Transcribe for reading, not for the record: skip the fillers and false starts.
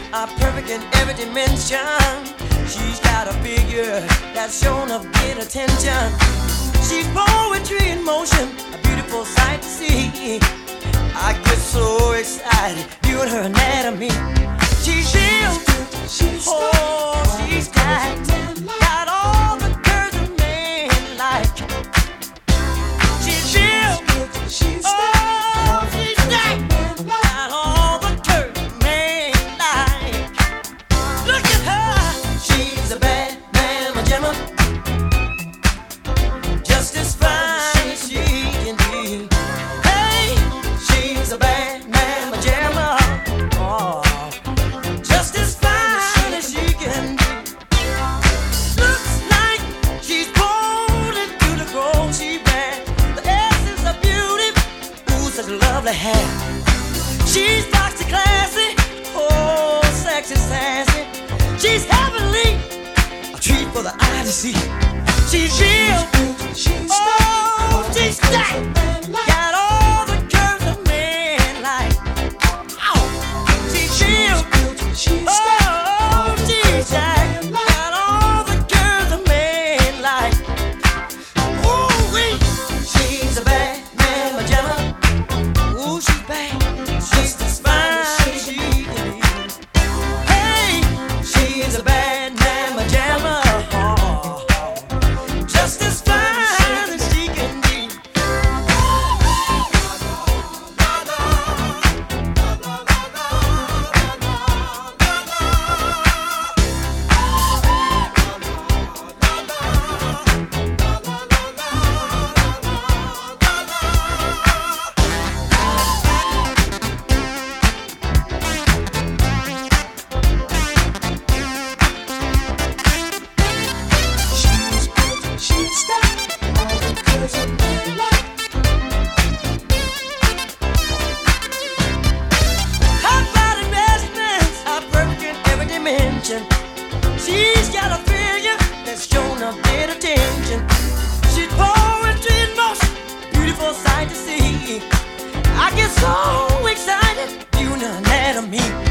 are perfect in every dimension. She's got a figure that's shown of great attention. She's poetry in motion, a beautiful sight to see. I get so excited viewing her anatomy. She's real, oh, she's tight, got all the curves a man like. She's real, oh, she's tight, got all the curves a man like. Look at her, she's a bad mamma jamma, just as fine as she can be. Hey, she's a bad mamma jamma, oh, just as fine as she can be. Looks like she's born into the gold she wears. The essence of beauty, ooh, such lovely hair. She's foxy classy, oh, sexy sassy. She's heavenly, a treat for the eye to see. She's real, oh, she's stacked, got all the curves a man like. Oh, she's real, oh, she's stacked, got all the curves a man like. Ooh, wee, she's a bad mamma jamma. Ooh, she's bad, just as fine as she can be. Hey, she's a bad mamma jamma, just as fine as she can be. High-flying investments are perfect in every dimension. She's got a figure that's shown a bit attention. She's poetry in motion, beautiful sight to see. I get so excited viewing her anatomy.